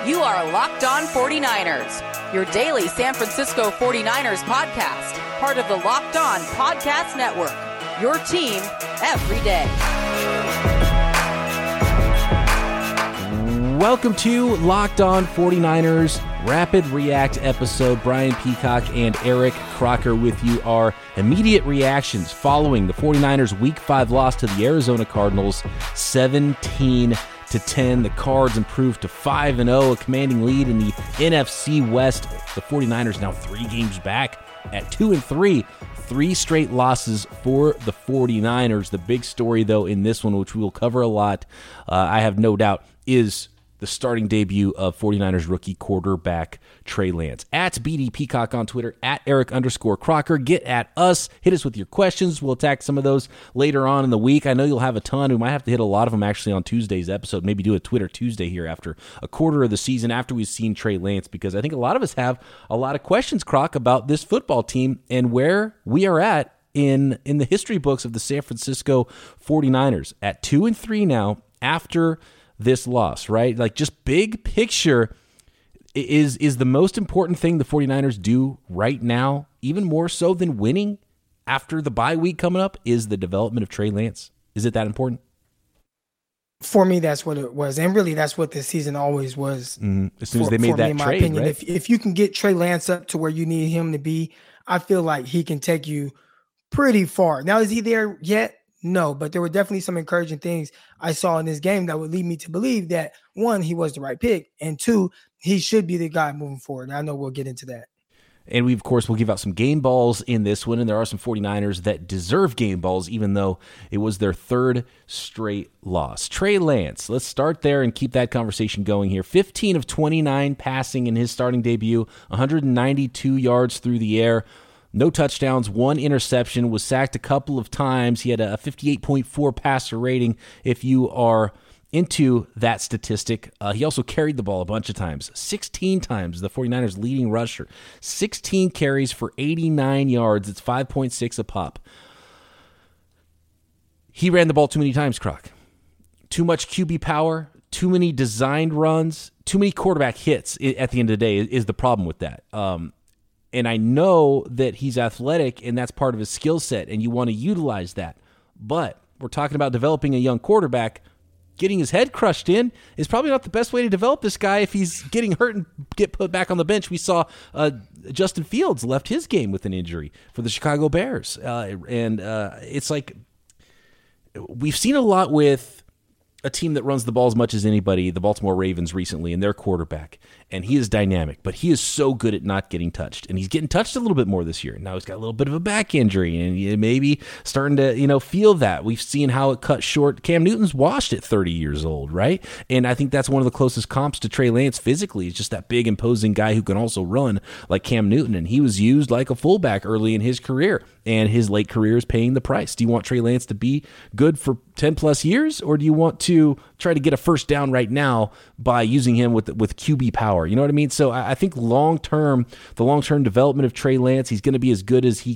You are Locked On 49ers, your daily San Francisco 49ers podcast, part of the Locked On Podcast Network, your team every day. Welcome to Locked On 49ers Rapid React episode. Brian Peacock and Eric Crocker with you. Our immediate reactions following the 49ers Week 5 loss to the Arizona Cardinals, 17-10. The Cards improved to 5-0, a commanding lead in the NFC West. The 49ers now 3 games back at 2-3. 3 straight losses for the 49ers. The big story, though, in this one, which we will cover a lot, I have no doubt, is the starting debut of 49ers rookie quarterback Trey Lance. At BD Peacock on Twitter, at Eric_Crocker. Get at us. Hit us with your questions. We'll attack some of those later on in the week. I know you'll have a ton. We might have to hit a lot of them actually on Tuesday's episode. Maybe do a Twitter Tuesday here after a quarter of the season, after we've seen Trey Lance, because I think a lot of us have a lot of questions, Croc, about this football team and where we are at in the history books of the San Francisco 49ers. At 2-3 now after this loss, right? Like, just big picture, is the most important thing the 49ers do right now, even more so than winning after the bye week coming up, is the development of Trey Lance. Is it that important? For me, that's what it was. And really, that's what this season always was. As soon as they made that trade, opinion, right? If you can get Trey Lance up to where you need him to be, I feel like he can take you pretty far. Now, is he there yet? No, but there were definitely some encouraging things I saw in this game that would lead me to believe that, 1, he was the right pick, and 2, he should be the guy moving forward. I know we'll get into that. And we, of course, will give out some game balls in this one, and there are some 49ers that deserve game balls, even though it was their 3rd straight loss. Trey Lance, let's start there and keep that conversation going here. 15 of 29 passing in his starting debut, 192 yards through the air. No touchdowns, 1 interception, was sacked a couple of times. He had a 58.4 passer rating if you are into that statistic. He also carried the ball a bunch of times, 16 times, the 49ers leading rusher. 16 carries for 89 yards. It's 5.6 a pop. He ran the ball too many times, Croc. Too much QB power, too many designed runs, too many quarterback hits at the end of the day is the problem with that. And I know that he's athletic, and that's part of his skill set, and you want to utilize that. But we're talking about developing a young quarterback. Getting his head crushed in is probably not the best way to develop this guy if he's getting hurt and get put back on the bench. We saw Justin Fields left his game with an injury for the Chicago Bears. It's like we've seen a lot with a team that runs the ball as much as anybody, the Baltimore Ravens recently, and their quarterback. And he is dynamic, but he is so good at not getting touched. And he's getting touched a little bit more this year. Now he's got a little bit of a back injury, and maybe starting to, feel that. We've seen how it cut short. Cam Newton's washed at 30 years old, right? And I think that's one of the closest comps to Trey Lance physically. He's just that big, imposing guy who can also run like Cam Newton. And he was used like a fullback early in his career, and his late career is paying the price. Do you want Trey Lance to be good for 10 plus years, or do you want to try to get a first down right now by using him with QB power? You know what I mean? So I think the long-term development of Trey Lance, he's going to be as good as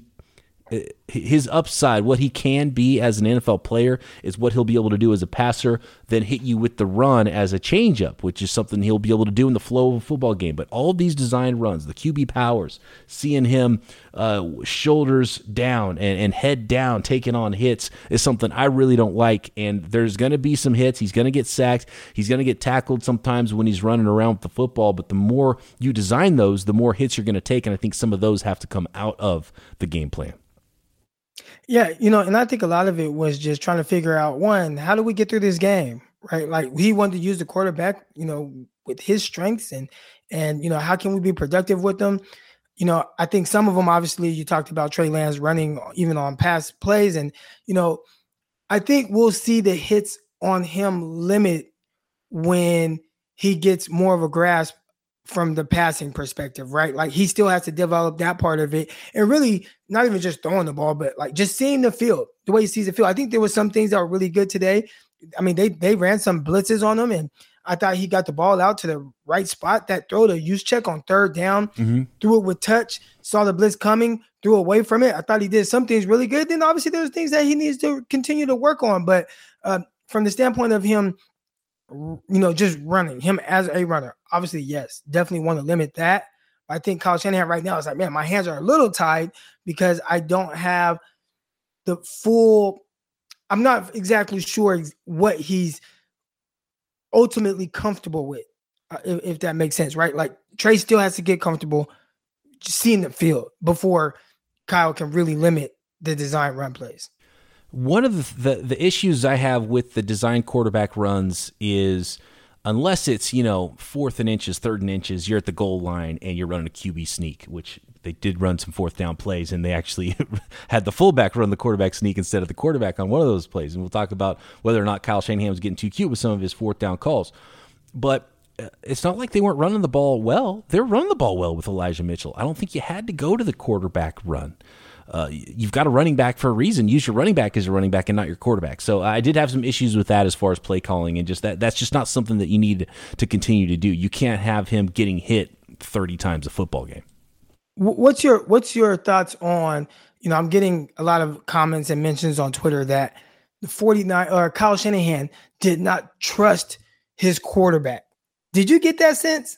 his upside, what he can be as an NFL player, is what he'll be able to do as a passer, then hit you with the run as a changeup, which is something he'll be able to do in the flow of a football game. But all of these designed runs, the QB powers, seeing him shoulders down and head down, taking on hits, is something I really don't like. And there's going to be some hits. He's going to get sacked. He's going to get tackled sometimes when he's running around with the football. But the more you design those, the more hits you're going to take. And I think some of those have to come out of the game plan. Yeah, and I think a lot of it was just trying to figure out, 1, how do we get through this game, right? Like, he wanted to use the quarterback, with his strengths and how can we be productive with them? I think some of them, obviously, you talked about Trey Lance running even on pass plays. And, I think we'll see the hits on him limit when he gets more of a grasp from the passing perspective, right? Like, he still has to develop that part of it, and really not even just throwing the ball, but like just seeing the field, the way he sees the field. I think there was some things that were really good today. I mean, they ran some blitzes on him, and I thought he got the ball out to the right spot. That throw to Juszczyk on 3rd down, threw it with touch, saw the blitz coming, threw away from it. I thought he did some things really good. Then obviously there's things that he needs to continue to work on. But from the standpoint of him just running him as a runner. Obviously, yes, definitely want to limit that. But I think Kyle Shanahan right now is like, man, my hands are a little tied because I don't have the full. I'm not exactly sure what he's ultimately comfortable with, if that makes sense, right? Like Trey still has to get comfortable just seeing the field before Kyle can really limit the design run plays. One of the issues I have with the design quarterback runs is unless it's, 4th and inches, 3rd and inches, you're at the goal line and you're running a QB sneak, which they did run some 4th down plays, and they actually had the fullback run the quarterback sneak instead of the quarterback on one of those plays. And we'll talk about whether or not Kyle Shanahan was getting too cute with some of his 4th down calls. But it's not like they weren't running the ball well. They were running the ball well with Elijah Mitchell. I don't think you had to go to the quarterback run. You've got a running back for a reason. Use your running back as a running back and not your quarterback. So I did have some issues with that as far as play calling, and just that's just not something that you need to continue to do. You can't have him getting hit 30 times a football game. What's your thoughts on, I'm getting a lot of comments and mentions on Twitter that the 49 or Kyle Shanahan did not trust his quarterback. Did you get that sense?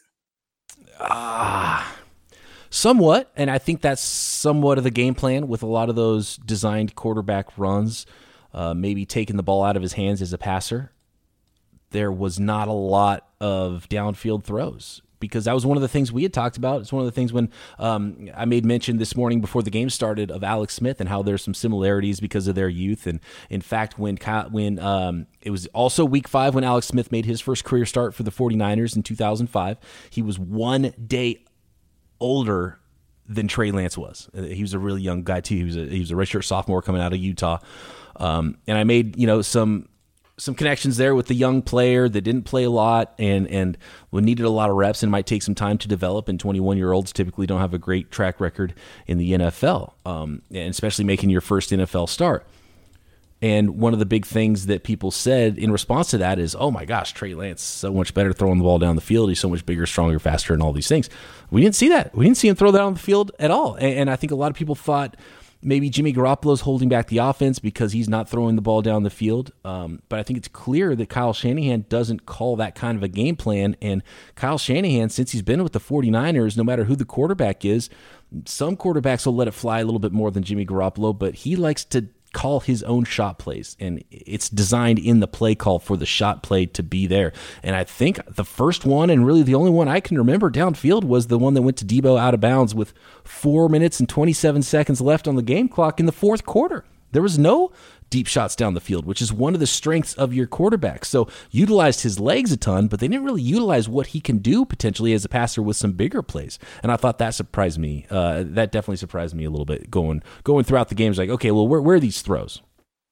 Somewhat, and I think that's somewhat of the game plan with a lot of those designed quarterback runs, maybe taking the ball out of his hands as a passer. There was not a lot of downfield throws because that was one of the things we had talked about. It's one of the things when I made mention this morning before the game started of Alex Smith and how there's some similarities because of their youth. And in fact, when it was also week 5 when Alex Smith made his first career start for the 49ers in 2005, he was 1 day older than Trey Lance was. He was a really young guy too. He was a redshirt sophomore coming out of Utah. And I made, some connections there with the young player that didn't play a lot and needed a lot of reps and might take some time to develop. And 21-year-olds typically don't have a great track record in the NFL, and especially making your first NFL start. And one of the big things that people said in response to that is, oh my gosh, Trey Lance so much better throwing the ball down the field. He's so much bigger, stronger, faster, and all these things. We didn't see that. We didn't see him throw that on the field at all. And I think a lot of people thought maybe Jimmy Garoppolo's holding back the offense because he's not throwing the ball down the field. But I think it's clear that Kyle Shanahan doesn't call that kind of a game plan. And Kyle Shanahan, since he's been with the 49ers, no matter who the quarterback is, some quarterbacks will let it fly a little bit more than Jimmy Garoppolo, but he likes to call his own shot plays, and it's designed in the play call for the shot play to be there. And I think the first one, and really the only one I can remember downfield, was the one that went to Debo out of bounds with 4 minutes and 27 seconds left on the game clock in the 4th quarter. There was no deep shots down the field, which is one of the strengths of your quarterback. So utilized his legs a ton, but they didn't really utilize what he can do potentially as a passer with some bigger plays. And I thought that surprised me. That definitely surprised me a little bit going throughout the games. Like, okay, well, where are these throws?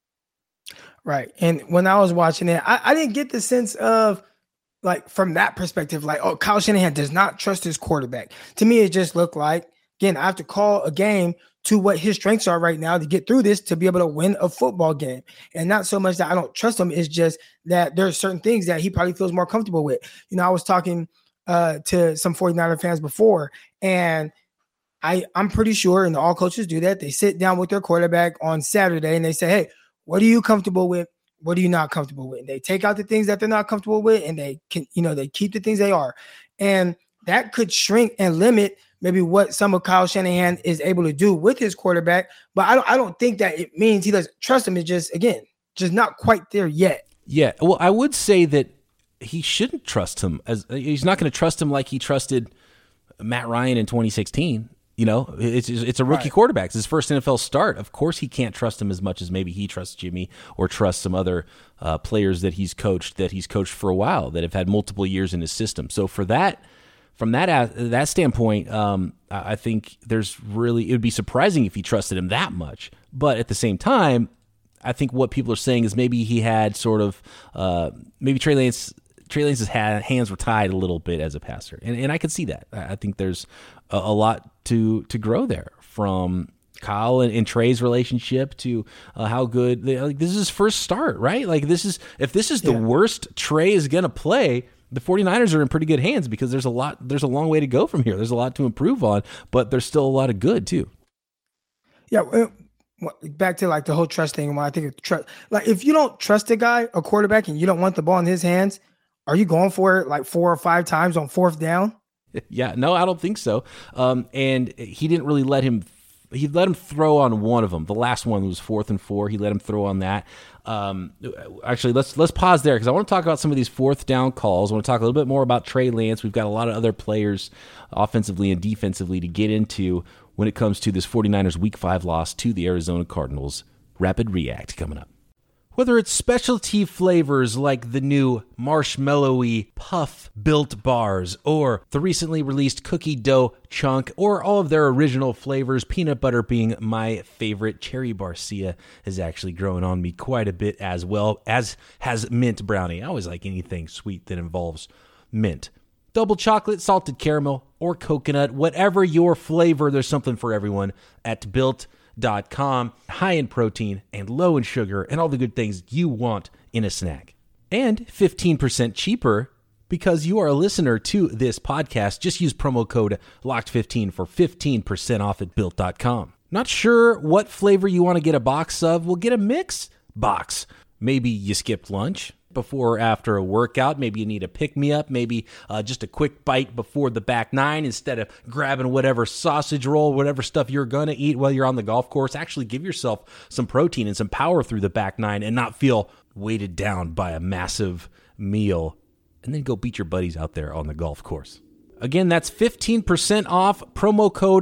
Right. And when I was watching it, I didn't get the sense of, like, from that perspective, like, oh, Kyle Shanahan does not trust his quarterback. To me, it just looked like, again, I have to call a game to what his strengths are right now to get through this, to be able to win a football game. And not so much that I don't trust him. It's just that there are certain things that he probably feels more comfortable with. I was talking to some 49er fans before, and I'm pretty sure, and all coaches do that, they sit down with their quarterback on Saturday and they say, hey, what are you comfortable with? What are you not comfortable with? And they take out the things that they're not comfortable with, and they can, they keep the things they are. And that could shrink and limit maybe what some of Kyle Shanahan is able to do with his quarterback. But I don't think that it means he doesn't trust him. It's just, again, just not quite there yet. Yeah, well, I would say that he shouldn't trust him. He's not going to trust him like he trusted Matt Ryan in 2016. It's a rookie quarterback. It's his first NFL start. Of course he can't trust him as much as maybe he trusts Jimmy or trusts some other players that he's coached for a while that have had multiple years in his system. So from that standpoint, I think it would be surprising if he trusted him that much. But at the same time, I think what people are saying is maybe he had sort of maybe Trey Lance's hands were tied a little bit as a passer, and I could see that. I think there's a lot to grow there from Kyle and Trey's relationship to how good this is his first start, right? Like if this is the worst Trey is gonna play, the 49ers are in pretty good hands because there's a long way to go from here. There's a lot to improve on, but there's still a lot of good too. Yeah. Back to like the whole trust thing. When I think of trust, like if you don't trust a quarterback, and you don't want the ball in his hands, Are you going for it like 4 or 5 times on 4th down? Yeah, no, I don't think so. And he didn't really let him. He let him throw on one of them. The last one was 4th and 4. He let him throw on that. Actually, let's pause there because I want to talk about some of these 4th down calls. I want to talk a little bit more about Trey Lance. We've got a lot of other players offensively and defensively to get into when it comes to this 49ers Week 5 loss to the Arizona Cardinals. Rapid React coming up. Whether it's specialty flavors like the new marshmallowy puff Built bars or the recently released cookie dough chunk or all of their original flavors, peanut butter being my favorite. Cherry Barcia has actually grown on me quite a bit as well, as has mint brownie. I always like anything sweet that involves mint. Double chocolate, salted caramel, or coconut, whatever your flavor, there's something for everyone at Built.com. High in protein and low in sugar and all the good things you want in a snack. And 15% cheaper because you are a listener to this podcast. Just use promo code LOCKED15 for 15% off at Built.com. Not sure what flavor you want to get a box of? Well, get a mix box. Maybe you skipped lunch before or after a workout. Maybe you need a pick-me-up. Maybe just a quick bite before the back nine instead of grabbing whatever sausage roll, whatever stuff you're going to eat while you're on the golf course. Actually give yourself some protein and some power through the back nine and not feel weighted down by a massive meal. And then go beat your buddies out there on the golf course. Again, that's 15% off. Promo code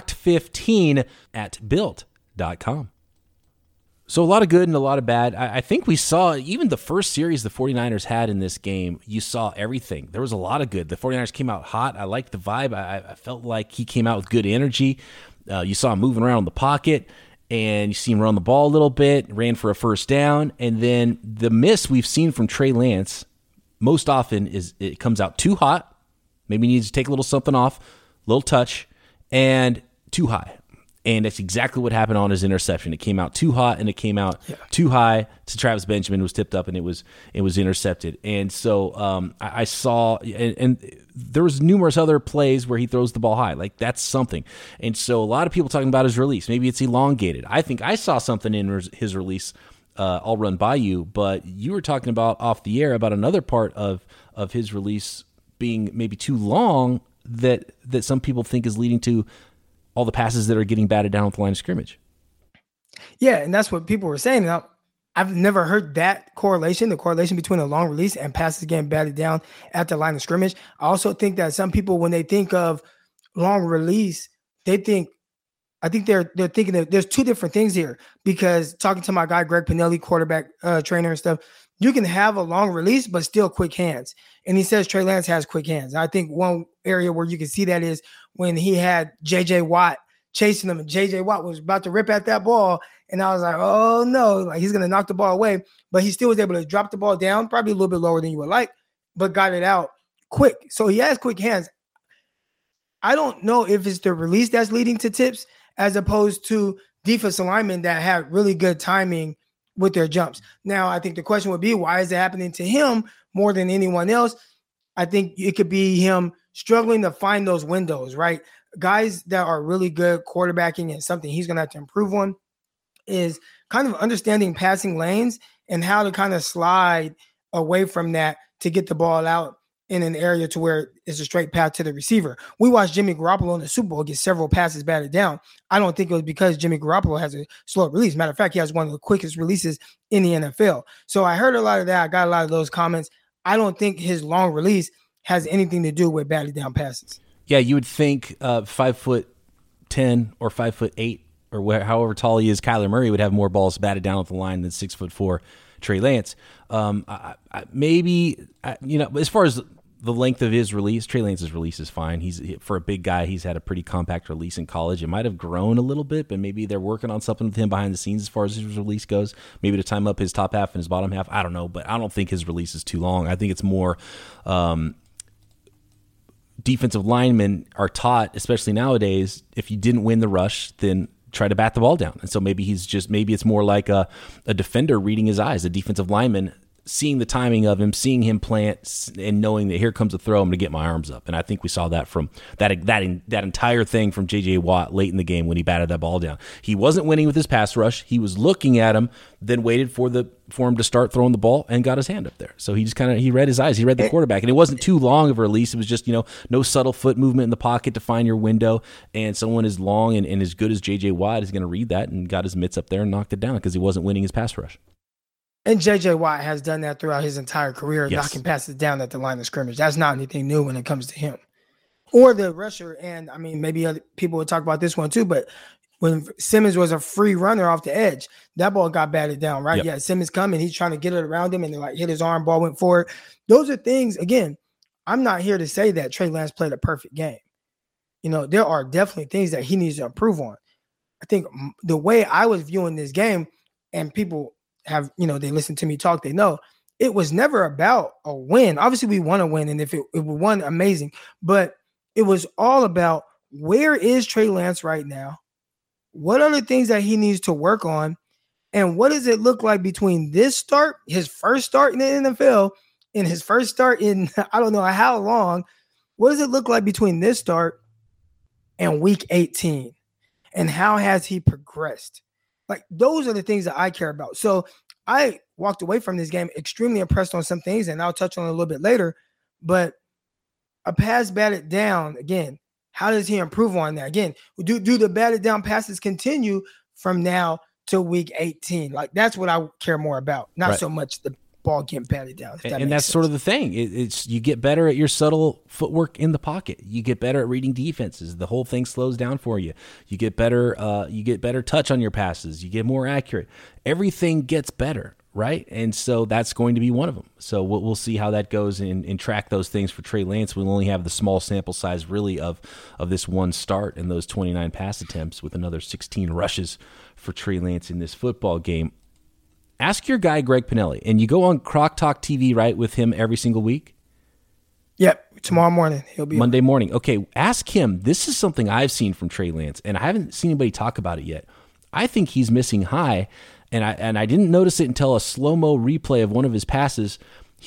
LOCKED15 at Built.com. So a lot of good and a lot of bad. I think we saw even the first series the 49ers had in this game, you saw everything. There was a lot of good. The 49ers came out hot. I liked the vibe. I felt like he came out with good energy. You saw him moving around in the pocket, and you see him run the ball a little bit, ran for a first down. And then the miss we've seen from Trey Lance most often is it comes out too hot. Maybe he needs to take a little something off, little touch, and too high. And that's exactly what happened on his interception. It came out too hot and it came out too high to Travis Benjamin. It was tipped up and it was intercepted. And so I saw, and there was numerous other plays where he throws the ball high. Like that's something. And so a lot of people talking about his release. Maybe it's elongated. I think I saw something in his release. I'll run by you, but you were talking about off the air about another part of his release being maybe too long that some people think is leading to all the passes that are getting batted down with the line of scrimmage. Yeah, and that's what people were saying. Now, I've never heard that correlation, the correlation between a long release and passes getting batted down at the line of scrimmage. I also think that some people, when they think of long release, I think they're thinking that there's two different things here, because talking to my guy, Greg Pinelli, quarterback trainer and stuff, you can have a long release, but still quick hands. And he says Trey Lance has quick hands. And I think one area where you can see that is when he had J.J. Watt chasing him, and J.J. Watt was about to rip at that ball. And I was like, oh, no, like he's going to knock the ball away. But he still was able to drop the ball down, probably a little bit lower than you would like, but got it out quick. So he has quick hands. I don't know if it's the release that's leading to tips as opposed to defensive linemen that had really good timing with their jumps. Now, I think the question would be, why is it happening to him more than anyone else? I think it could be him struggling to find those windows, right? Guys that are really good quarterbacking, and something he's going to have to improve on is kind of understanding passing lanes and how to kind of slide away from that to get the ball out in an area to where it's a straight path to the receiver. We watched Jimmy Garoppolo in the Super Bowl get several passes batted down. I don't think it was because Jimmy Garoppolo has a slow release. Matter of fact, he has one of the quickest releases in the NFL. So I heard a lot of that. I got a lot of those comments. I don't think his long release has anything to do with batted down passes. Yeah, you would think 5'10" or 5'8" or however tall he is, Kyler Murray would have more balls batted down at the line than 6'4" Trey Lance. Maybe as far as the length of his release, Trey Lance's release is fine. He's, for a big guy, he's had a pretty compact release in college. It might have grown a little bit, but maybe they're working on something with him behind the scenes as far as his release goes. Maybe to time up his top half and his bottom half. I don't know, but I don't think his release is too long. I think it's more defensive linemen are taught, especially nowadays, if you didn't win the rush, then try to bat the ball down. And so maybe it's more like a defender reading his eyes. A defensive lineman seeing the timing of him, seeing him plant, and knowing that here comes a throw, I'm going to get my arms up. And I think we saw that from that entire thing from J.J. Watt late in the game when he batted that ball down. He wasn't winning with his pass rush. He was looking at him, then waited for him to start throwing the ball and got his hand up there. So he just he read his eyes. He read the quarterback. And it wasn't too long of a release. It was just, no subtle foot movement in the pocket to find your window. And someone as long and as good as J.J. Watt is going to read that and got his mitts up there and knocked it down because he wasn't winning his pass rush. And J.J. Watt has done that throughout his entire career, yes. knocking passes down at the line of scrimmage. That's not anything new when it comes to him. Or the rusher, and I mean, maybe other people would talk about this one too, but when Simmons was a free runner off the edge, that ball got batted down, right? Yep. Yeah, Simmons coming, he's trying to get it around him, and then hit his arm, ball went forward. Those are things, again, I'm not here to say that Trey Lance played a perfect game. There are definitely things that he needs to improve on. I think the way I was viewing this game, and people have, they listen to me talk, they know it was never about a win. Obviously we want to win. And if it won, amazing, but it was all about where is Trey Lance right now? What are the things that he needs to work on? And what does it look like between this start, his first start in the NFL, and his first start in, I don't know how long, what does it look like between this start and week 18? And how has he progressed? Those are the things that I care about. So I walked away from this game extremely impressed on some things, and I'll touch on it a little bit later. But a pass batted down, again, how does he improve on that? Again, do the batted down passes continue from now to week 18? That's what I care more about, not right. so much the ball getting batted down. And that's sense. Sort of the thing. It's you get better at your subtle footwork in the pocket. You get better at reading defenses. The whole thing slows down for you. You get better. You get better touch on your passes. You get more accurate. Everything gets better, right? And so that's going to be one of them. So we'll see how that goes and track those things for Trey Lance. We'll only have the small sample size really of this one start and those 29 pass attempts with another 16 rushes for Trey Lance in this football game. Ask your guy, Greg Pinelli, and you go on Croc Talk TV, right, with him every single week? Yep, tomorrow morning. He'll be Monday morning. Okay, ask him. This is something I've seen from Trey Lance, and I haven't seen anybody talk about it yet. I think he's missing high, and I didn't notice it until a slow-mo replay of one of his passes.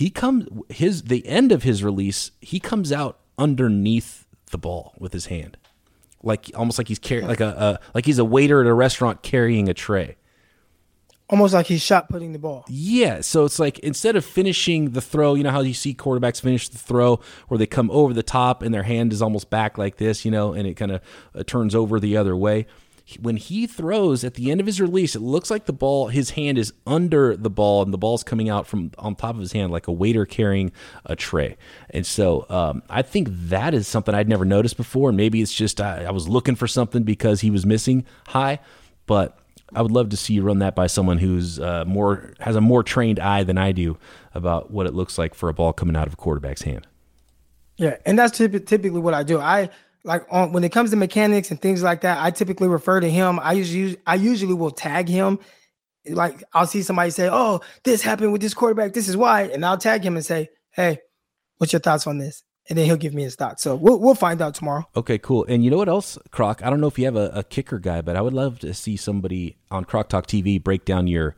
The end of his release, he comes out underneath the ball with his hand, almost like he's like he's a waiter at a restaurant carrying a tray. Almost like he's shot putting the ball. Yeah, so it's like instead of finishing the throw, you know how you see quarterbacks finish the throw where they come over the top and their hand is almost back like this, and it kind of turns over the other way. When he throws at the end of his release, it looks like his hand is under the ball and the ball's coming out from on top of his hand like a waiter carrying a tray. And so I think that is something I'd never noticed before. And maybe it's just I was looking for something because he was missing high, but I would love to see you run that by someone who's has a more trained eye than I do about what it looks like for a ball coming out of a quarterback's hand. Yeah, and that's typically what I do. When it comes to mechanics and things like that, I typically refer to him. I usually will tag him. I'll see somebody say, "Oh, this happened with this quarterback. This is why," and I'll tag him and say, "Hey, what's your thoughts on this?" And then he'll give me his thoughts. So we'll find out tomorrow. Okay, cool. And you know what else, Croc? I don't know if you have a kicker guy, but I would love to see somebody on Croc Talk TV break down your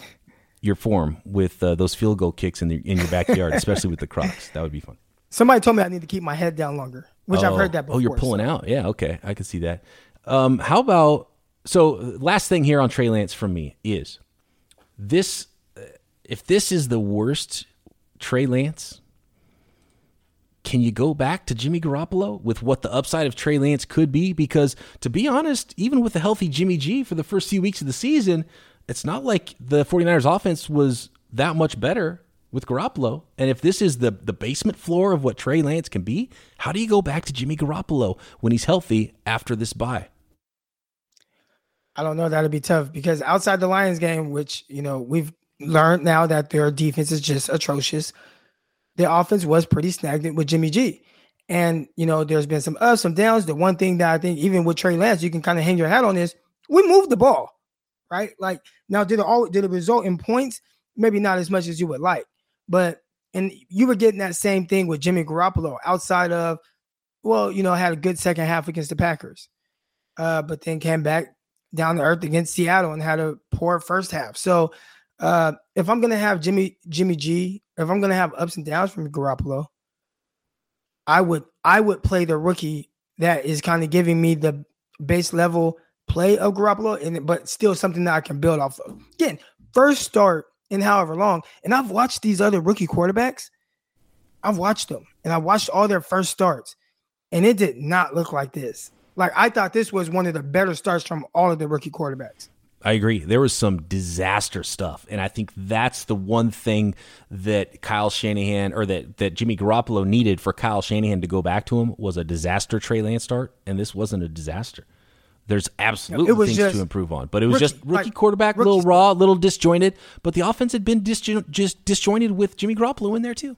form with those field goal kicks in your backyard, especially with the Crocs. That would be fun. Somebody told me I need to keep my head down longer, which I've heard that before. Oh, you're pulling out. Yeah, okay. I can see that. How about – so last thing here on Trey Lance from me is this – if this is the worst Trey Lance – can you go back to Jimmy Garoppolo with what the upside of Trey Lance could be? Because to be honest, even with a healthy Jimmy G for the first few weeks of the season, it's not like the 49ers offense was that much better with Garoppolo. And if this is the basement floor of what Trey Lance can be, how do you go back to Jimmy Garoppolo when he's healthy after this bye? I don't know. That'll be tough because outside the Lions game, which, we've learned now that their defense is just atrocious, the offense was pretty stagnant with Jimmy G. And, there's been some ups, some downs. The one thing that I think even with Trey Lance, you can kind of hang your hat on is we moved the ball, right? Now, did it result in points? Maybe not as much as you would like. And you were getting that same thing with Jimmy Garoppolo outside of, had a good second half against the Packers. But then came back down to earth against Seattle and had a poor first half. So if I'm gonna have Jimmy G, if I'm gonna have ups and downs from Garoppolo, I would play the rookie that is kind of giving me the base level play of Garoppolo, but still something that I can build off of. Again, first start in however long, and I've watched these other rookie quarterbacks. I've watched them, and I watched all their first starts, and it did not look like this. Like, I thought this was one of the better starts from all of the rookie quarterbacks. I agree. There was some disaster stuff, and I think that's the one thing that Kyle Shanahan, or that Jimmy Garoppolo needed for Kyle Shanahan to go back to him, was a disaster Trey Lance start, and this wasn't a disaster. There's absolutely things to improve on, but it was just rookie quarterback, a little raw, a little disjointed, but the offense had been just disjointed with Jimmy Garoppolo in there too.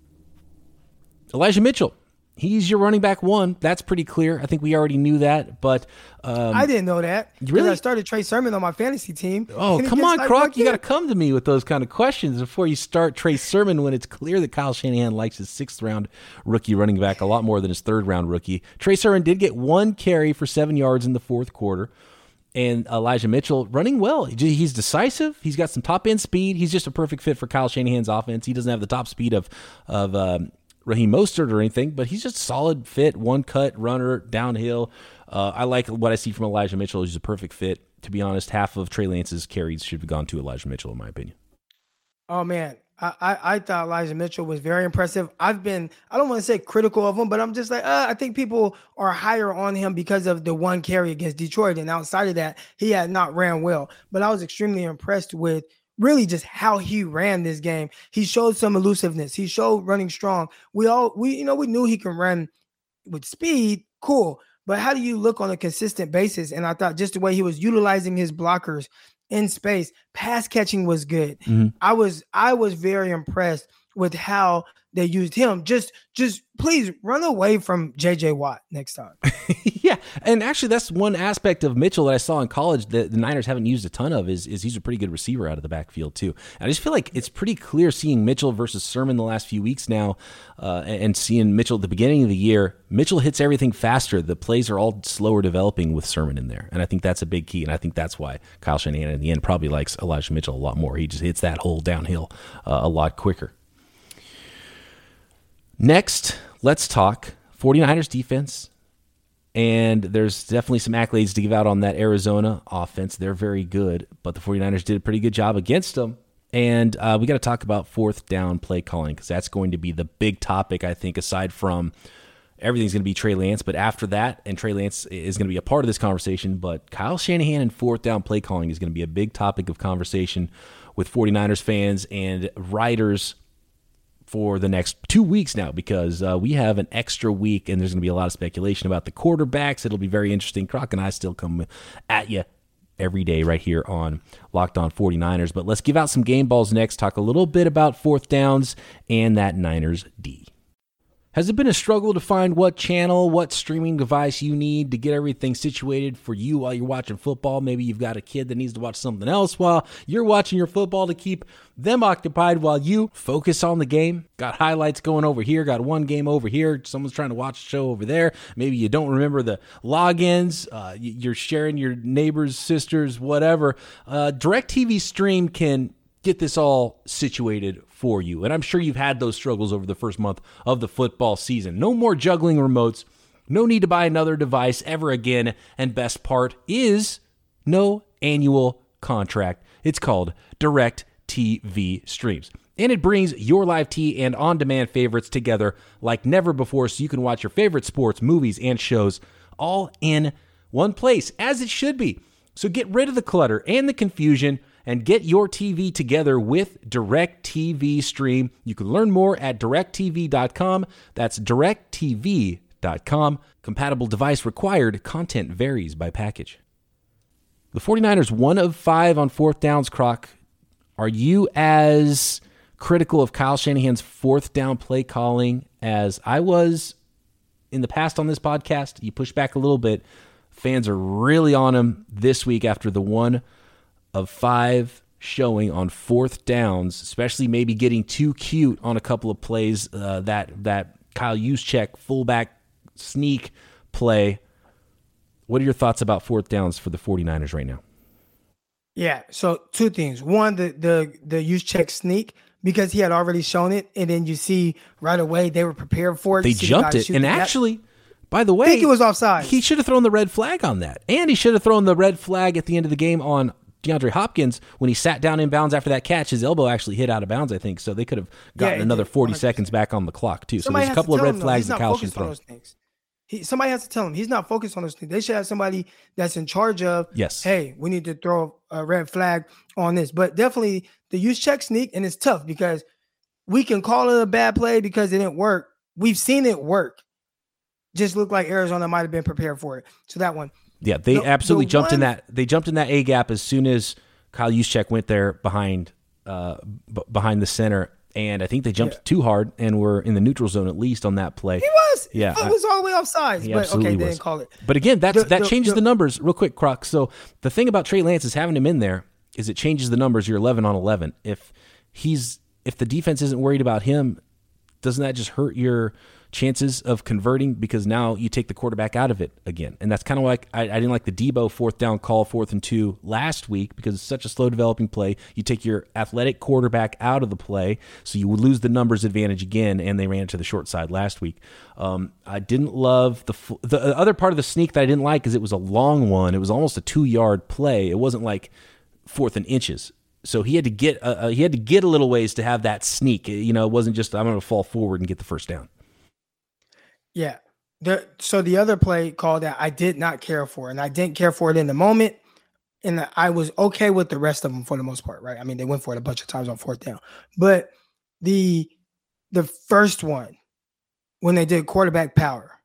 Elijah Mitchell. He's your running back one. That's pretty clear. I think we already knew that, but I didn't know that. Really? I started Trey Sermon on my fantasy team. Oh, come on, Croc. You got to come to me with those kind of questions before you start Trey Sermon when it's clear that Kyle Shanahan likes his 6th-round rookie running back a lot more than his 3rd-round rookie. Trey Sermon did get 1 carry for 7 yards in the 4th quarter. And Elijah Mitchell running well. He's decisive. He's got some top-end speed. He's just a perfect fit for Kyle Shanahan's offense. He doesn't have the top speed of Raheem Mostert or anything, but he's just a solid fit, one-cut runner, downhill. I like what I see from Elijah Mitchell. He's a perfect fit. To be honest, half of Trey Lance's carries should have gone to Elijah Mitchell, in my opinion. Oh, man. I thought Elijah Mitchell was very impressive. I don't want to say critical of him, but I'm just like, I think people are higher on him because of the 1 carry against Detroit. And outside of that, he had not ran well. But I was extremely impressed with really just how he ran this game. He showed some elusiveness. He showed running strong. We knew he can run with speed. Cool. But how do you look on a consistent basis? And I thought just the way he was utilizing his blockers in space, pass catching was good. Mm-hmm. I was very impressed with how they used him. Just please run away from JJ Watt next time. Yeah. And actually that's one aspect of Mitchell that I saw in college that the Niners haven't used a ton of is he's a pretty good receiver out of the backfield too. And I just feel like it's pretty clear seeing Mitchell versus Sermon the last few weeks now, and seeing Mitchell at the beginning of the year. Mitchell hits everything faster. The plays are all slower developing with Sermon in there. And I think that's a big key. And I think that's why Kyle Shanahan in the end probably likes Elijah Mitchell a lot more. He just hits that whole downhill a lot quicker. Next, let's talk 49ers defense. And there's definitely some accolades to give out on that Arizona offense. They're very good, but the 49ers did a pretty good job against them. And we got to talk about 4th down play calling because that's going to be the big topic, I think, aside from everything's going to be Trey Lance. But after that, and Trey Lance is going to be a part of this conversation, but Kyle Shanahan and 4th down play calling is going to be a big topic of conversation with 49ers fans and writers for the next 2 weeks now, because we have an extra week and there's going to be a lot of speculation about the quarterbacks. It'll be very interesting. Croc and I still come at you every day right here on Locked On 49ers. But let's give out some game balls next, talk a little bit about 4th downs and that Niners D. Has it been a struggle to find what channel, what streaming device you need to get everything situated for you while you're watching football? Maybe you've got a kid that needs to watch something else while you're watching your football to keep them occupied while you focus on the game. Got highlights going over here, got one game over here, someone's trying to watch a show over there. Maybe you don't remember the logins, you're sharing your neighbors, sisters, whatever. DirecTV Stream can get this all situated for you. And I'm sure you've had those struggles over the first month of the football season. No more juggling remotes. No need to buy another device ever again. And best part is no annual contract. It's called DirecTV Streams. And it brings your live TV and on-demand favorites together like never before, so you can watch your favorite sports, movies, and shows all in one place, as it should be. So get rid of the clutter and the confusion and get your TV together with DirecTV Stream. You can learn more at directtv.com. That's directtv.com. Compatible device required. Content varies by package. The 49ers, 1 of 5 on 4th downs, Croc. Are you as critical of Kyle Shanahan's 4th down play calling as I was in the past on this podcast? You push back a little bit. Fans are really on him this week after the 1 of 5 showing on 4th downs, especially maybe getting too cute on a couple of plays, that Kyle Juszczyk fullback sneak play. What are your thoughts about 4th downs for the 49ers right now? Yeah. So two things. One, the use check sneak, because he had already shown it, and then you see right away they were prepared for it. They jumped it, and actually, by the way, I think it was offside. He should have thrown the red flag on that, and he should have thrown the red flag at the end of the game on DeAndre Hopkins when he sat down in bounds after that catch. His elbow actually hit out of bounds, I think, so they could have gotten another 40 seconds back on the clock too. So there's a couple of red flags that Kyle should throw. Somebody has to tell him he's not focused on those things. They should have somebody that's in charge of, hey, we need to throw a red flag on this. But definitely the use check sneak, and it's tough because we can call it a bad play because it didn't work. We've seen it work. Just looked like Arizona might have been prepared for it. So that one. Yeah, they absolutely jumped in that. They jumped in that A gap as soon as Kyle Juszczyk went there behind the center. And I think they jumped too hard and were in the neutral zone at least on that play. He was. Yeah. It was all the way offside. But okay, they didn't call it. But again, that changes the numbers real quick, Croc. So the thing about Trey Lance is having him in there is it changes the numbers. You're 11 on 11. If the defense isn't worried about him, doesn't that just hurt your chances of converting, because now you take the quarterback out of it again? And that's kind of like I didn't like the Debo 4th down call, 4th and 2 last week, because it's such a slow developing play. You take your athletic quarterback out of the play, so you would lose the numbers advantage again, and they ran it to the short side last week. I didn't love the other part of the sneak that I didn't like is it was a long one. It was almost a 2-yard play. It wasn't like 4th and inches. So he had to get a little ways to have that sneak. You know, it wasn't just I'm going to fall forward and get the first down. Yeah. So the other play call that I did not care for, and I didn't care for it in the moment, and I was okay with the rest of them for the most part, right? I mean, they went for it a bunch of times on 4th down. But the first one, when they did quarterback power,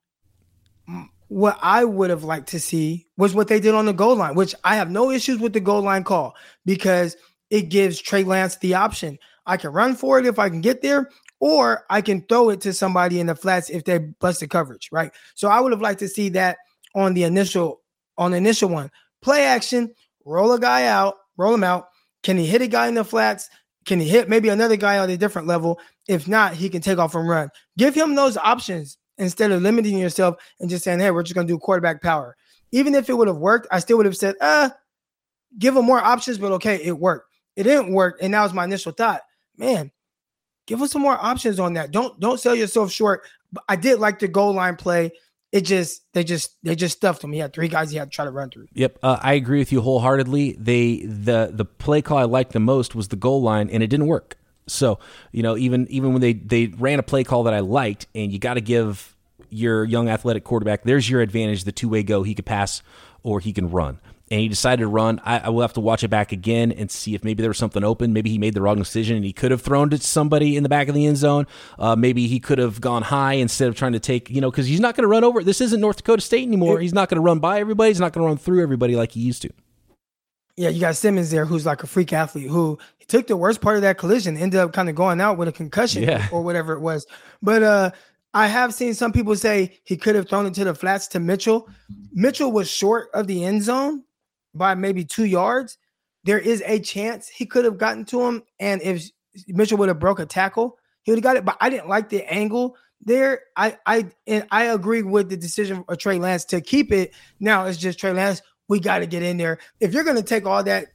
what I would have liked to see was what they did on the goal line, which I have no issues with the goal line call because it gives Trey Lance the option. I can run for it if I can get there, or I can throw it to somebody in the flats if they busted coverage, right? So I would have liked to see that on the initial one. Play action, roll a guy out, roll him out. Can he hit a guy in the flats? Can he hit maybe another guy on a different level? If not, he can take off and run. Give him those options instead of limiting yourself and just saying, hey, we're just going to do quarterback power. Even if it would have worked, I still would have said, give him more options, but okay, it worked. It didn't work, and that was my initial thought. Man, give us some more options on that. Don't sell yourself short. But I did like the goal line play. They just stuffed him. He had 3 guys he had to try to run through. Yep, I agree with you wholeheartedly. The play call I liked the most was the goal line, and it didn't work. So, you know, even when they ran a play call that I liked, and you got to give your young athletic quarterback, there's your advantage, the two-way go. He could pass or he can run. And he decided to run. I will have to watch it back again and see if maybe there was something open. Maybe he made the wrong decision and he could have thrown to somebody in the back of the end zone. Maybe he could have gone high instead of trying to take, because he's not going to run over. This isn't North Dakota State anymore. He's not going to run by everybody. He's not going to run through everybody like he used to. Yeah, you got Simmons there, who's like a freak athlete, who took the worst part of that collision, ended up kind of going out with a concussion or whatever it was. But I have seen some people say he could have thrown it to the flats to Mitchell. Mitchell was short of the end zone by maybe 2 yards. There is a chance he could have gotten to him, and if Mitchell would have broke a tackle, he would have got it. But I didn't like the angle there. I agree with the decision of Trey Lance to keep it. Now it's just Trey Lance. We got to get in there. If you're going to take all that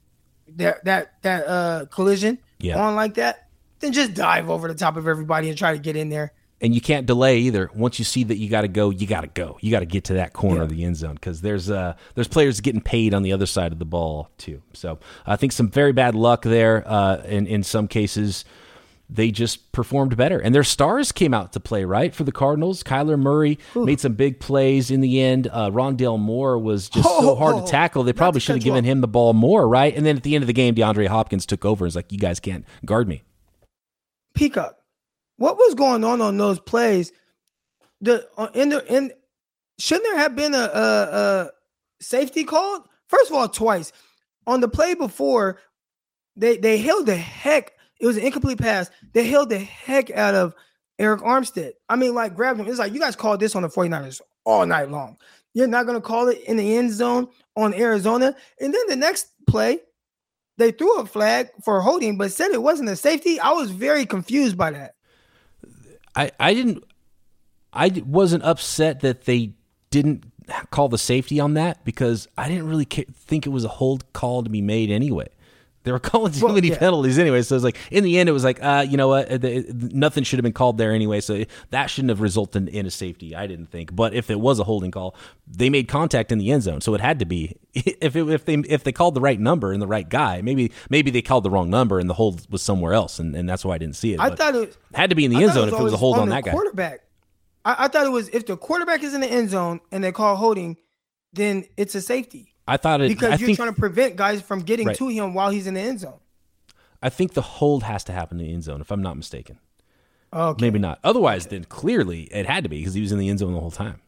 collision on like that, then just dive over the top of everybody and try to get in there. And you can't delay either. Once you see that you got to go, you got to go. You got to get to that corner of the end zone because there's players getting paid on the other side of the ball too. So I think some very bad luck there. In some cases, they just performed better. And their stars came out to play, right, for the Cardinals. Kyler Murray made some big plays in the end. Rondale Moore was just so hard to tackle. They probably should have given him the ball more, right? And then at the end of the game, DeAndre Hopkins took over. It's like, you guys can't guard me. Peacock, what was going on those plays? Shouldn't there have been a safety called? First of all, twice. On the play before, they held the heck. It was an incomplete pass. They held the heck out of Eric Armstead. I mean, like, grabbed him. It's like, you guys called this on the 49ers all night long. You're not going to call it in the end zone on Arizona. And then the next play, they threw a flag for holding, but said it wasn't a safety. I was very confused by that. I wasn't upset that they didn't call the safety on that because I didn't really think it was a hold call to be made anyway. They were calling too many penalties anyway. So it was like, in the end, it was like, you know what? Nothing should have been called there anyway. So that shouldn't have resulted in a safety, I didn't think. But if it was a holding call, they made contact in the end zone. So it had to be. If they called the right number and the right guy, maybe they called the wrong number and the hold was somewhere else. And that's why I didn't see it. I thought it had to be in the end zone if it was a hold on that guy. Quarterback. I thought it was if the quarterback is in the end zone and they call holding, then it's a safety. I thought it because you're trying to prevent guys from getting to him while he's in the end zone. I think the hold has to happen in the end zone, if I'm not mistaken. Okay. Maybe not. Otherwise, then clearly it had to be because he was in the end zone the whole time.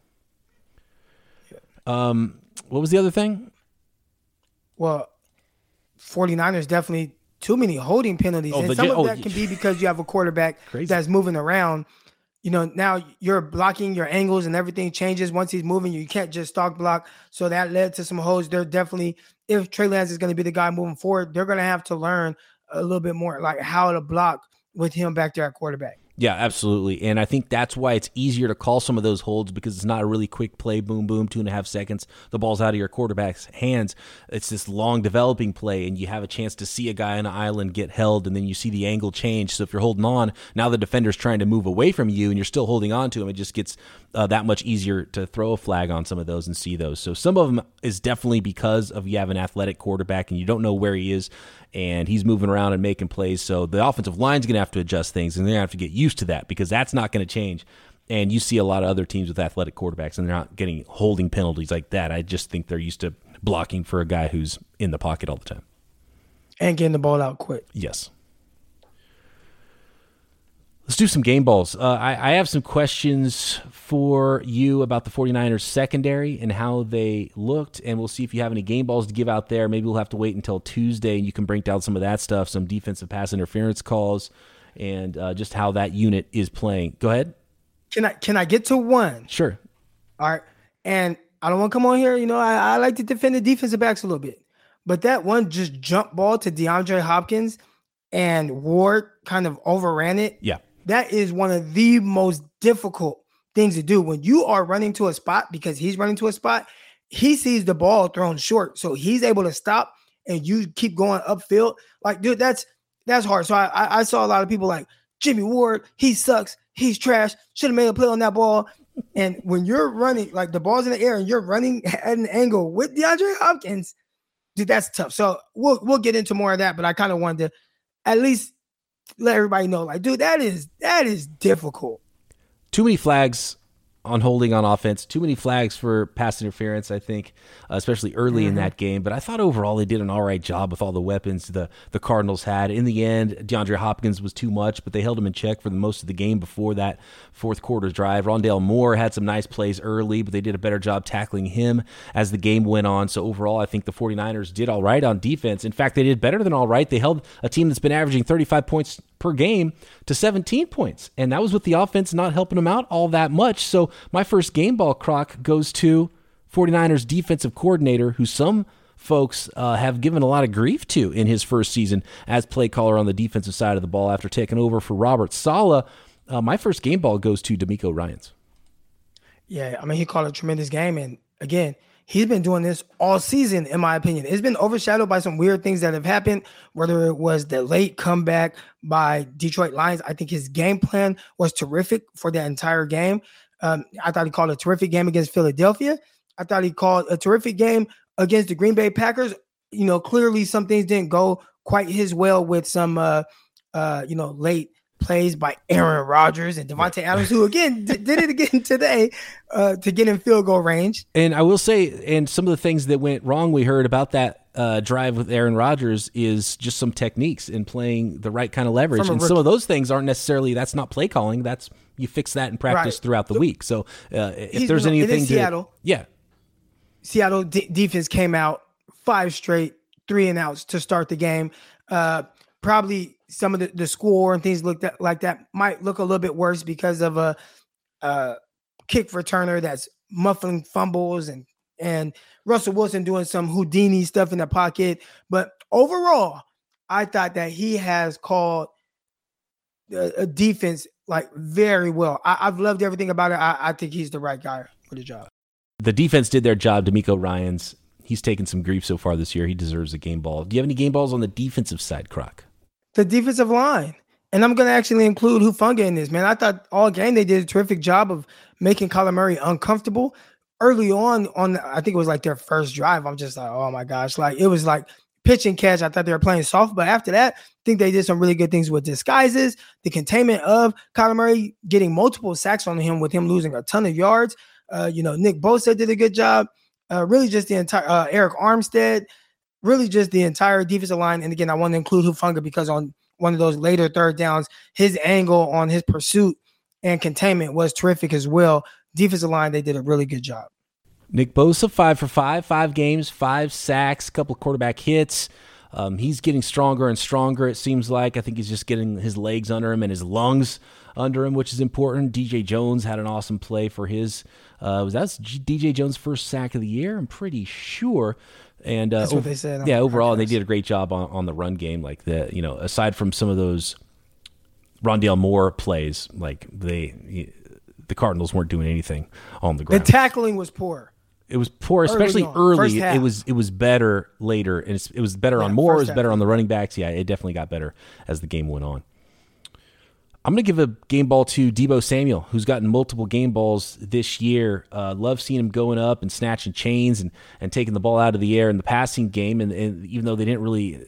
What was the other thing? Well, 49ers definitely too many holding penalties. And some of that can be because you have a quarterback that's moving around. You know, now you're blocking your angles and everything changes once he's moving. You can't just stock block. So that led to some holds. They're definitely, if Trey Lance is going to be the guy moving forward, they're going to have to learn a little bit more like how to block with him back there at quarterback. Yeah, absolutely. And I think that's why it's easier to call some of those holds because it's not a really quick play, boom, boom, 2.5 seconds. The ball's out of your quarterback's hands. It's this long developing play, and you have a chance to see a guy on an island get held, and then you see the angle change. So if you're holding on, now the defender's trying to move away from you, and you're still holding on to him. It just gets that much easier to throw a flag on some of those and see those. So some of them is definitely because of you have an athletic quarterback, and you don't know where he is, and he's moving around and making plays. So the offensive line's going to have to adjust things, and they're going to have to get used to that because that's not going to change. And you see a lot of other teams with athletic quarterbacks, and they're not getting holding penalties like that. I just think they're used to blocking for a guy who's in the pocket all the time. And getting the ball out quick. Yes. Let's do some game balls. I have some questions for you about the 49ers secondary and how they looked, and we'll see if you have any game balls to give out there. Maybe we'll have to wait until Tuesday, and you can break down some of that stuff, some defensive pass interference calls, and just how that unit is playing. Go ahead. Can I get to one? Sure. All right. And I don't want to come on here. You know, I like to defend the defensive backs a little bit. But that one just jump ball to DeAndre Hopkins and Ward kind of overran it. Yeah. That is one of the most difficult things to do. When you are running to a spot, because he's running to a spot, he sees the ball thrown short. So he's able to stop and you keep going upfield. Like, dude, that's hard. So I saw a lot of people like, Jimmy Ward, he sucks. He's trash. Should have made a play on that ball. And when you're running, like the ball's in the air and you're running at an angle with DeAndre Hopkins, dude, that's tough. So we'll get into more of that, but I kind of wanted to at least let everybody know, like, dude, that is difficult. Too many flags on holding on offense, too many flags for pass interference, I think, especially early in that game. But I thought overall they did an all right job with all the weapons the Cardinals had. In the end, DeAndre Hopkins was too much, but they held him in check for the most of the game before that fourth quarter drive. Rondale Moore had some nice plays early, but they did a better job tackling him as the game went on. So overall, I think the 49ers did all right on defense. In fact, they did better than all right. They held a team that's been averaging 35 points per game to 17 points. And that was with the offense not helping them out all that much. So my first game ball, Croc, goes to 49ers defensive coordinator, who some folks have given a lot of grief to in his first season as play caller on the defensive side of the ball after taking over for Robert Saleh. My first game ball goes to DeMeco Ryans. Yeah, I mean, he called a tremendous game. And again, he's been doing this all season, in my opinion. It's been overshadowed by some weird things that have happened, whether it was the late comeback by Detroit Lions. I think his game plan was terrific for that entire game. I thought he called a terrific game against Philadelphia. I thought he called a terrific game against the Green Bay Packers. You know, clearly some things didn't go quite his well with some, late plays by Aaron Rodgers and Devontae Adams, who again did it again today to get in field goal range. And I will say, and some of the things that went wrong we heard about that drive with Aaron Rodgers is just some techniques in playing the right kind of leverage. And some of those things aren't necessarily, that's not play calling. That's, you fix that in practice throughout the week. So if there's anything Seattle, Seattle defense came out 5 straight 3-and-outs to start the game. Probably some of the score and things like that might look a little bit worse because of a kick returner that's muffling fumbles and Russell Wilson doing some Houdini stuff in the pocket. But overall, I thought that he has called a defense like very well. I've loved everything about it. I think he's the right guy for the job. the defense did their job. D'Amico Ryans, he's taken some grief so far this year. He deserves a game ball. Do you have any game balls on the defensive side, Croc? The defensive line. And I'm going to actually include Hufanga in this, man. I thought all game they did a terrific job of making Kyler Murray uncomfortable. Early on, I think it was like their first drive, I'm just like, oh my gosh. Like, it was like pitch and catch. I thought they were playing soft, but after that, I think they did some really good things with disguises, the containment of Kyler Murray, getting multiple sacks on him with him losing a ton of yards. Nick Bosa did a good job. Really just the entire Eric Armstead, really just the entire defensive line. And again, I want to include Hufanga because on one of those later third downs, his angle on his pursuit and containment was terrific as well. Defensive line, they did a really good job. Nick Bosa, 5 for 5 games, 5 sacks, a couple quarterback hits. He's getting stronger and stronger, it seems like. I think he's just getting his legs under him and his lungs under him, which is important. DJ Jones had an awesome play for his. That's DJ Jones' first sack of the year, I'm pretty sure. And that's what they said. Yeah, overall, they did a great job on the run game. Like aside from some of those Rondale Moore plays, like the Cardinals weren't doing anything on the ground. The tackling was poor. It was poor, especially early. It was better later, and it was better on Moore. It was better on the running backs. Yeah, it definitely got better as the game went on. I'm going to give a game ball to Deebo Samuel, who's gotten multiple game balls this year. Love seeing him going up and snatching chains and taking the ball out of the air in the passing game. And even though they didn't really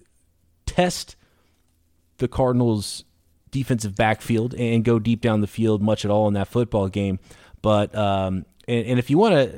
test the Cardinals' defensive backfield and go deep down the field much at all in that football game, but and if you want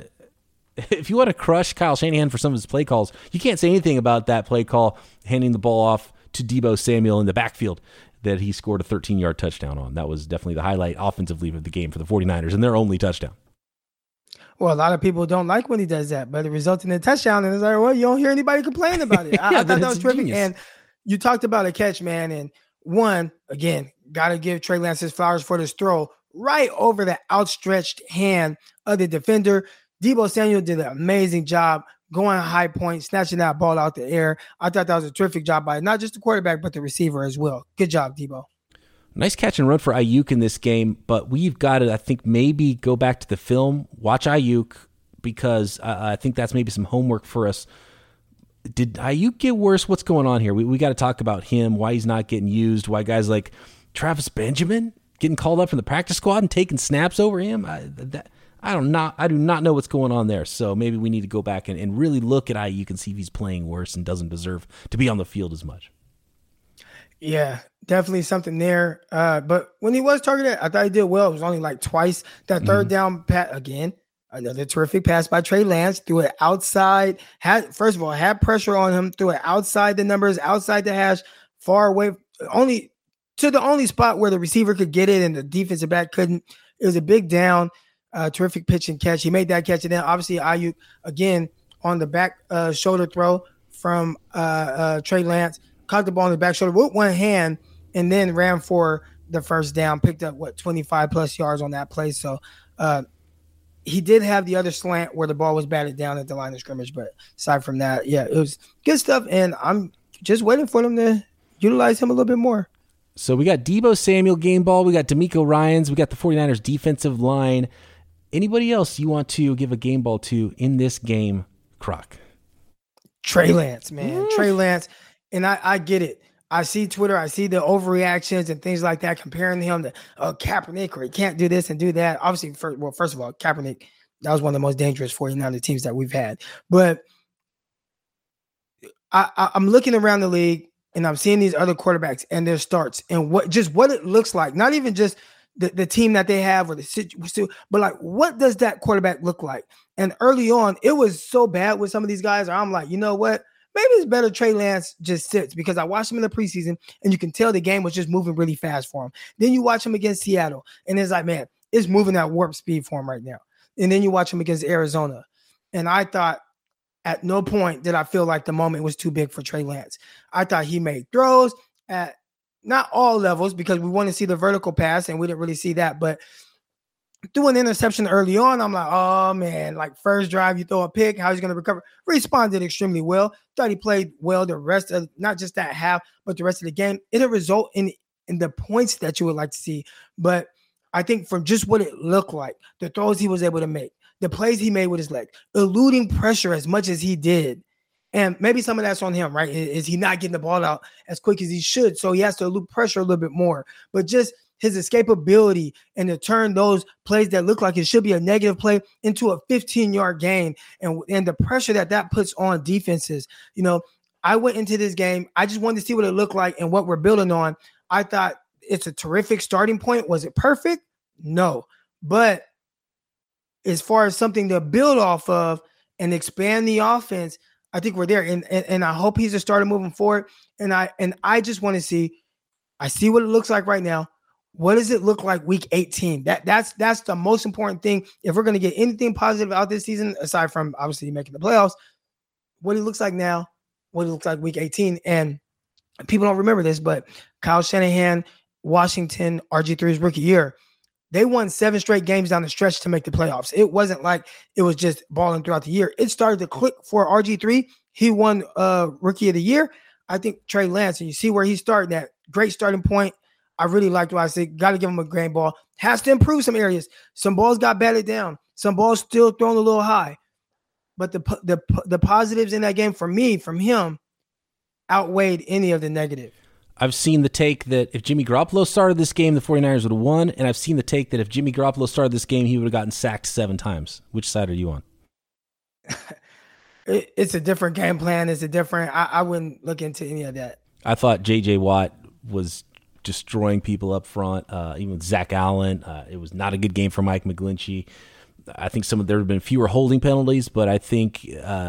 to crush Kyle Shanahan for some of his play calls, you can't say anything about that play call handing the ball off to Deebo Samuel in the backfield that he scored a 13-yard touchdown on. That was definitely the highlight offensively of the game for the 49ers and their only touchdown. Well, a lot of people don't like when he does that, but it resulted in a touchdown. And it's like, well, you don't hear anybody complain about it. I thought that was terrific. Genius. And you talked about a catch, man. And one, again, got to give Trey Lance his flowers for this throw right over the outstretched hand of the defender. Deebo Samuel did an amazing job going high point, snatching that ball out the air. I thought that was a terrific job by not just the quarterback, but the receiver as well. Good job, Deebo. Nice catch and run for Ayuk in this game, but we've got to, I think, maybe go back to the film, watch Ayuk, because I think that's maybe some homework for us. Did Ayuk get worse? What's going on here? We got to talk about him, why he's not getting used, why guys like Travis Benjamin getting called up from the practice squad and taking snaps over him. I do not know what's going on there. So maybe we need to go back and really look at Ayuk and see if he's playing worse and doesn't deserve to be on the field as much. Yeah, definitely something there. But when he was targeted, I thought he did well. It was only like twice. That third down pass, again, another terrific pass by Trey Lance, threw it outside. Had pressure on him, threw it outside the numbers, outside the hash, far away, only to the only spot where the receiver could get it and the defensive back couldn't. It was a big down. Terrific pitch and catch. He made that catch. And then obviously Ayuk, again, on the back shoulder throw from Trey Lance, caught the ball on the back shoulder with one hand and then ran for the first down, picked up, 25 plus yards on that play. So he did have the other slant where the ball was batted down at the line of scrimmage. But aside from that, yeah, it was good stuff. And I'm just waiting for them to utilize him a little bit more. So we got Deebo Samuel game ball. We got D'Amico Ryans. We got the 49ers defensive line. Anybody else you want to give a game ball to in this game, Croc? Trey Lance, man. Trey Lance. And I get it. I see Twitter. I see the overreactions and things like that, comparing him to Kaepernick, or he can't do this and do that. Obviously, first of all, Kaepernick, that was one of the most dangerous 49er teams that we've had. But I'm looking around the league, and I'm seeing these other quarterbacks and their starts and what it looks like. Not even just the team that they have or the situation, but like, what does that quarterback look like? And early on, it was so bad with some of these guys. I'm like, you know what? Maybe it's better Trey Lance just sits, because I watched him in the preseason and you can tell the game was just moving really fast for him. Then you watch him against Seattle and it's like, man, it's moving at warp speed for him right now. And then you watch him against Arizona. And I thought at no point did I feel like the moment was too big for Trey Lance. I thought he made throws at not all levels, because we want to see the vertical pass and we didn't really see that, but threw an interception early on. I'm like, oh man, like first drive, you throw a pick, how he's going to recover. Responded extremely well. Thought he played well the rest of, not just that half, but the rest of the game. It didn't result in the points that you would like to see. But I think from just what it looked like, the throws he was able to make, the plays he made with his leg, eluding pressure as much as he did. And maybe some of that's on him, right? Is he not getting the ball out as quick as he should? So he has to elude pressure a little bit more. But just his escapability and to turn those plays that look like it should be a negative play into a 15-yard gain, and the pressure that puts on defenses. You know, I went into this game, I just wanted to see what it looked like and what we're building on. I thought it's a terrific starting point. Was it perfect? No. But as far as something to build off of and expand the offense, I think we're there. And I hope he's a starter moving forward. And I just want to see, I see what it looks like right now. What does it look like week 18? That's the most important thing. If we're going to get anything positive out this season, aside from obviously making the playoffs, what he looks like now, what it looks like week 18. And people don't remember this, but Kyle Shanahan, Washington, RG3's rookie year, they won 7 straight games down the stretch to make the playoffs. It wasn't like it was just balling throughout the year. It started to click for RG3. He won rookie of the year. I think Trey Lance, and you see where he's starting at. Great starting point. I really liked what I said. Got to give him a grand ball. Has to improve some areas. Some balls got batted down. Some balls still thrown a little high. But the positives in that game for me, from him, outweighed any of the negative. I've seen the take that if Jimmy Garoppolo started this game, the 49ers would have won. And I've seen the take that if Jimmy Garoppolo started this game, he would have gotten sacked 7 times. Which side are you on? It's a different game plan. It's a different – I wouldn't look into any of that. I thought J.J. Watt was destroying people up front, even with Zach Allen. It was not a good game for Mike McGlinchey. I think there have been fewer holding penalties, but I think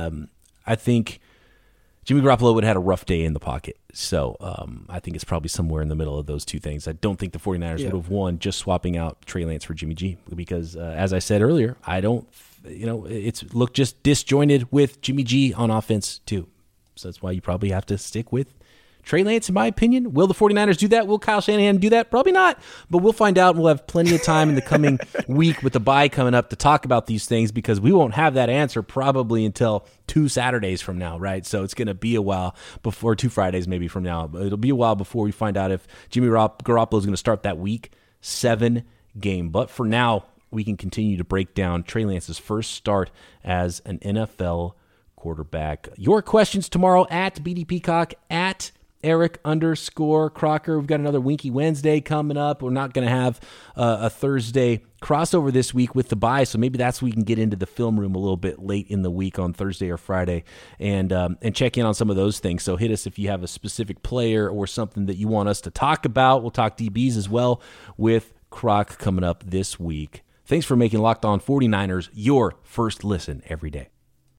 Jimmy Garoppolo would have had a rough day in the pocket. So I think it's probably somewhere in the middle of those two things. I don't think the 49ers would have won just swapping out Trey Lance for Jimmy G because, as I said earlier, it's looked just disjointed with Jimmy G on offense too. So that's why you probably have to stick with Trey Lance, in my opinion. Will the 49ers do that? Will Kyle Shanahan do that? Probably not, but we'll find out. We'll have plenty of time in the coming week with the bye coming up to talk about these things because we won't have that answer probably until 2 Saturdays from now, right? So it's going to be a while before 2 Fridays maybe from now. But it'll be a while before we find out if Jimmy Garoppolo is going to start that week 7 game. But for now, we can continue to break down Trey Lance's first start as an NFL quarterback. Your questions tomorrow at BD Peacock, at Eric_Crocker. We've got another Winky Wednesday coming up. We're not going to have a Thursday crossover this week with the bye, so maybe that's when we can get into the film room a little bit late in the week on Thursday or Friday and check in on some of those things. So hit us if you have a specific player or something that you want us to talk about. We'll talk DBs as well with Croc coming up this week. Thanks for making Locked On 49ers your first listen every day.